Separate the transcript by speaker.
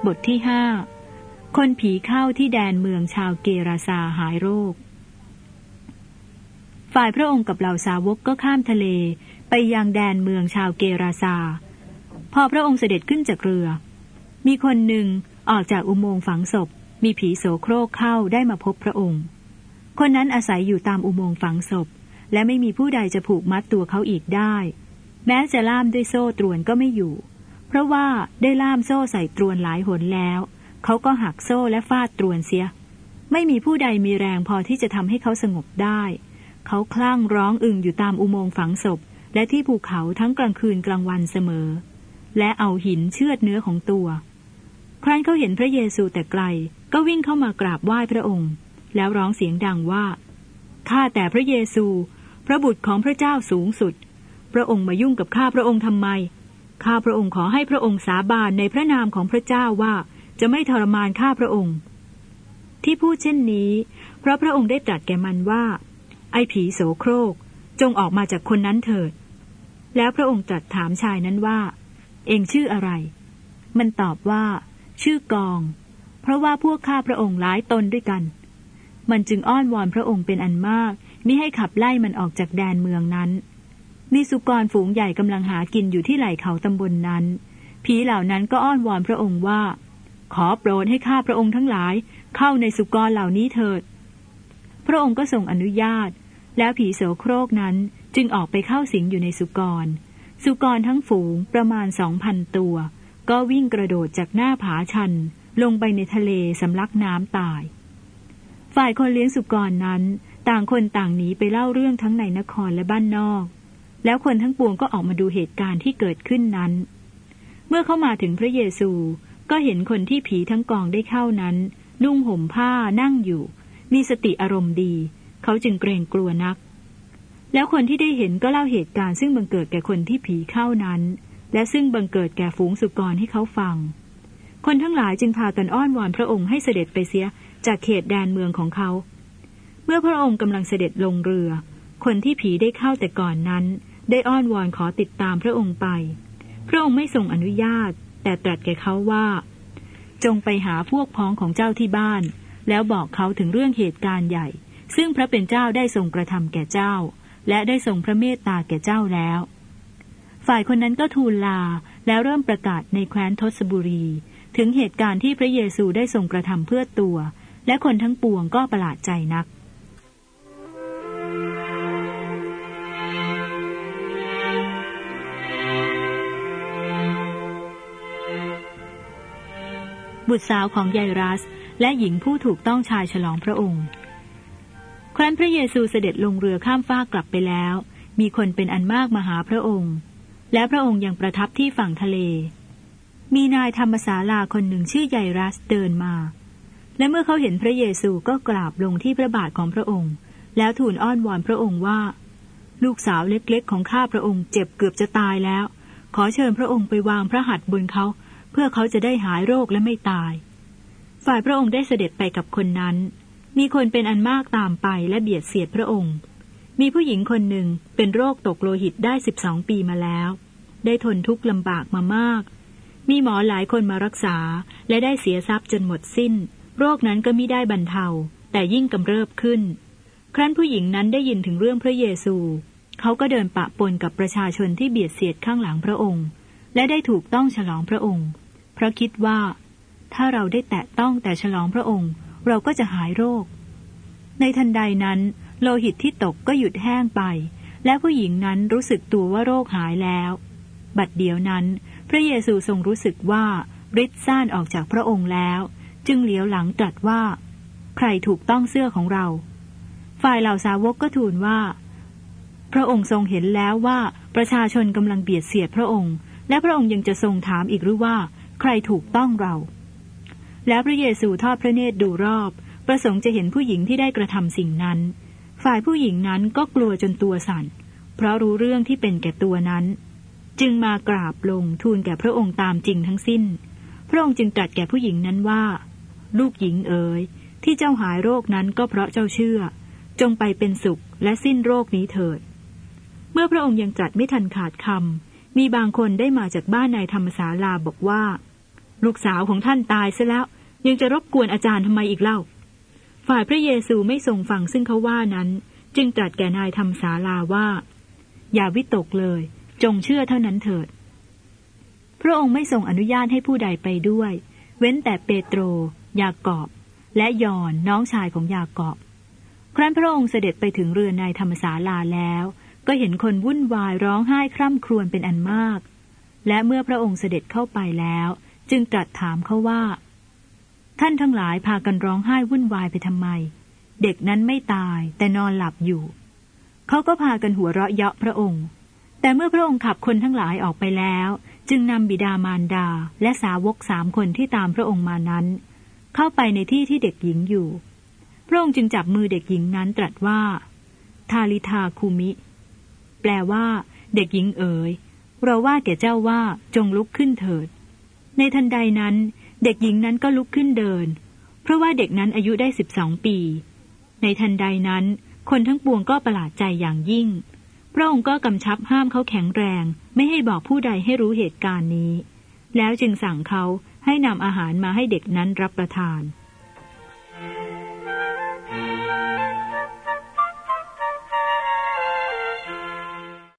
Speaker 1: บทที่5คนผีเข้าที่แดนเมืองชาวเกราซาหายโรคฝ่ายพระองค์กับเหล่าสาวกก็ข้ามทะเลไปยังแดนเมืองชาวเกราซาพอพระองค์เสด็จขึ้นจากเรือมีคนหนึ่งออกจากอุโมงค์ฝังศพมีผีโสโครกเข้าได้มาพบพระองค์คนนั้นอาศัยอยู่ตามอุโมงค์ฝังศพและไม่มีผู้ใดจะผูกมัดตัวเขาอีกได้แม้จะล่ามด้วยโซ่ตรวนก็ไม่อยู่เพราะว่าได้ล่ามโซ่ใส่ตรวนหลายหนแล้วเขาก็หักโซ่และฟาดตรวนเสียไม่มีผู้ใดมีแรงพอที่จะทำให้เขาสงบได้เขาคลั่งร้องอึ่งอยู่ตามอุโมงค์ฝังศพและที่ภูเขาทั้งกลางคืนกลางวันเสมอและเอาหินเชือดเนื้อของตัวครั้นเขาเห็นพระเยซูแต่ไกลก็วิ่งเข้ามากราบไหว้พระองค์แล้วร้องเสียงดังว่าข้าแต่พระเยซูพระบุตรของพระเจ้าสูงสุดพระองค์มายุ่งกับข้าพระองค์ทำไมข้าพระองค์ขอให้พระองค์สาบานในพระนามของพระเจ้าว่าจะไม่ทรมานข้าพระองค์ที่พูดเช่นนี้เพราะพระองค์ได้ตรัสแก่มันว่าไอ้ผีโสโครกจงออกมาจากคนนั้นเถิดแล้วพระองค์ตรัสถามชายนั้นว่าเอ็งชื่ออะไรมันตอบว่าชื่อกองเพราะว่าพวกข้าพระองค์หลายตนด้วยกันมันจึงอ้อนวอนพระองค์เป็นอันมากมิให้ขับไล่มันออกจากแดนเมืองนั้นมีสุกรฝูงใหญ่กำลังหากินอยู่ที่ไหล่เขาตำบลนั้นผีเหล่านั้นก็อ้อนวอนพระองค์ว่าขอโปรดให้ข้าพระองค์ทั้งหลายเข้าในสุกรเหล่านี้เถิดพระองค์ก็ทรงอนุญาตแล้วผีโสโครกนั้นจึงออกไปเข้าสิงอยู่ในสุกรทั้งฝูงประมาณ 2,000 ตัวก็วิ่งกระโดดจากหน้าผาชันลงไปในทะเลสำลักน้ำตายฝ่ายคนเลี้ยงสุกรนั้นต่างคนต่างหนีไปเล่าเรื่องทั้งในนครและบ้านนอกแล้วคนทั้งปวงก็ออกมาดูเหตุการณ์ที่เกิดขึ้นนั้นเมื่อเข้ามาถึงพระเยซูก็เห็นคนที่ผีทั้งกองได้เข้านั้นนุ่งห่มผ้านั่งอยู่มีสติอารมณ์ดีเขาจึงเกรงกลัวนักแล้วคนที่ได้เห็นก็เล่าเหตุการณ์ซึ่งบังเกิดแก่คนที่ผีเข้านั้นและซึ่งบังเกิดแก่ฝูงสุกรให้เขาฟังคนทั้งหลายจึงพากันอ้อนวอนพระองค์ให้เสด็จไปเสียจากเขตแดนเมืองของเขาเมื่อพระองค์กำลังเสด็จลงเรือคนที่ผีได้เข้าแต่ก่อนนั้นได้อ้อนวอนขอติดตามพระองค์ไปพระองค์ไม่ทรงอนุญาตแต่ตรัสแก่เขาว่าจงไปหาพวกพ้องของเจ้าที่บ้านแล้วบอกเขาถึงเรื่องเหตุการณ์ใหญ่ซึ่งพระเป็นเจ้าได้ทรงกระทำแก่เจ้าและได้ทรงพระเมตตาแก่เจ้าแล้วฝ่ายคนนั้นก็ทูลลาแล้วเริ่มประกาศในแคว้นทศบุรีถึงเหตุการณ์ที่พระเยซูได้ทรงกระทำเพื่อตัวและคนทั้งปวงก็ประหลาดใจนักบุตรสาวของไยรัสและหญิงผู้ถูกต้องชายฉลองพระองค์ครั้นพระเยซูเสด็จลงเรือข้ามฟากกลับไปแล้วมีคนเป็นอันมากมาหาพระองค์และพระองค์ยังประทับที่ฝั่งทะเลมีนายธรรมศาลาคนหนึ่งชื่อไยรัสเดินมาและเมื่อเขาเห็นพระเยซูก็กราบลงที่พระบาทของพระองค์แล้วทูลอ้อนวอนพระองค์ว่าลูกสาวเล็กๆของข้าพระองค์เจ็บเกือบจะตายแล้วขอเชิญพระองค์ไปวางพระหัตถ์บนเขาเพื่อเขาจะได้หายโรคและไม่ตายฝ่ายพระองค์ได้เสด็จไปกับคนนั้นมีคนเป็นอันมากตามไปและเบียดเสียดพระองค์มีผู้หญิงคนหนึ่งเป็นโรคตกโลหิตได้12 ปีมาแล้วได้ทนทุกข์ลำบากมามากมีหมอหลายคนมารักษาและได้เสียทรัพย์จนหมดสิ้นโรคนั้นก็มิได้บรรเทาแต่ยิ่งกำเริบขึ้นครั้นผู้หญิงนั้นได้ยินถึงเรื่องพระเยซูเขาก็เดินปะปนกับประชาชนที่เบียดเสียดข้างหลังพระองค์และได้ถูกต้องฉลองพระองค์เพราะคิดว่าถ้าเราได้แตะต้องแต่ฉลองพระองค์เราก็จะหายโรคในทันใดนั้นโลหิตที่ตกก็หยุดแห้งไปและผู้หญิงนั้นรู้สึกตัวว่าโรคหายแล้วบัดเดี๋ยวนั้นพระเยซูทรงรู้สึกว่าฤทธิ์ซ่านออกจากพระองค์แล้วจึงเหลียวหลังตรัสว่าใครถูกต้องเสื้อของเราฝ่ายเหล่าสาวกก็ทูลว่าพระองค์ทรงเห็นแล้วว่าประชาชนกำลังเบียดเสียดพระองค์และพระองค์ยังจะทรงถามอีกหรือว่าใครถูกต้องเราแล้วพระเยซูทอดพระเนตรดูรอบประสงค์จะเห็นผู้หญิงที่ได้กระทำสิ่งนั้นฝ่ายผู้หญิงนั้นก็กลัวจนตัวสั่นเพราะรู้เรื่องที่เป็นแก่ตัวนั้นจึงมากราบลงทูลแก่พระองค์ตามจริงทั้งสิ้นพระองค์จึงตรัสแก่ผู้หญิงนั้นว่าลูกหญิงเอ๋ยที่เจ้าหายโรคนั้นก็เพราะเจ้าเชื่อจงไปเป็นสุขและสิ้นโรคนี้เถิดเมื่อพระองค์ยังตรัสไม่ทันขาดคำมีบางคนได้มาจากบ้านนายธรรมศาลาบอกว่าลูกสาวของท่านตายซะแล้วยังจะรบกวนอาจารย์ทำไมอีกเล่าฝ่ายพระเยซูไม่ทรงฟังซึ่งเขาว่านั้นจึงตรัสแก่นายธรรมศาลาว่าอย่าวิตกเลยจงเชื่อเท่านั้นเถิดพระองค์ไม่ทรงอนุญาตให้ผู้ใดไปด้วยเว้นแต่เปโตรยากอบและยอห์นน้องชายของยากอบครั้นพระองค์เสด็จไปถึงเรือนนายธรรมศาลาแล้วก็เห็นคนวุ่นวายร้องไห้คร่ำครวญเป็นอันมากและเมื่อพระองค์เสด็จเข้าไปแล้วจึงตรัสถามเขาว่าท่านทั้งหลายพากันร้องไห้วุ่นวายไปทำไมเด็กนั้นไม่ตายแต่นอนหลับอยู่เขาก็พากันหัวเราะเยาะพระองค์แต่เมื่อพระองค์ขับคนทั้งหลายออกไปแล้วจึงนำบิดามารดาและสาวก3 คนที่ตามพระองค์มานั้นเข้าไปในที่ที่เด็กหญิงอยู่พระองค์จึงจับมือเด็กหญิงนั้นตรัสว่าทาลิธาคูมิแปลว่าเด็กหญิงเอ๋ยเราว่าแก่เจ้าว่าจงลุกขึ้นเถิดในทันใดนั้นเด็กหญิงนั้นก็ลุกขึ้นเดินเพราะว่าเด็กนั้นอายุได้12 ปีในทันใดนั้นคนทั้งปวงก็ประหลาดใจอย่างยิ่งพระองค์ก็กำชับห้ามเขาแข็งแรงไม่ให้บอกผู้ใดให้รู้เหตุการณ์นี้แล้วจึงสั่งเขาให้นำอาหารมาให้เด็กนั้นรับประทาน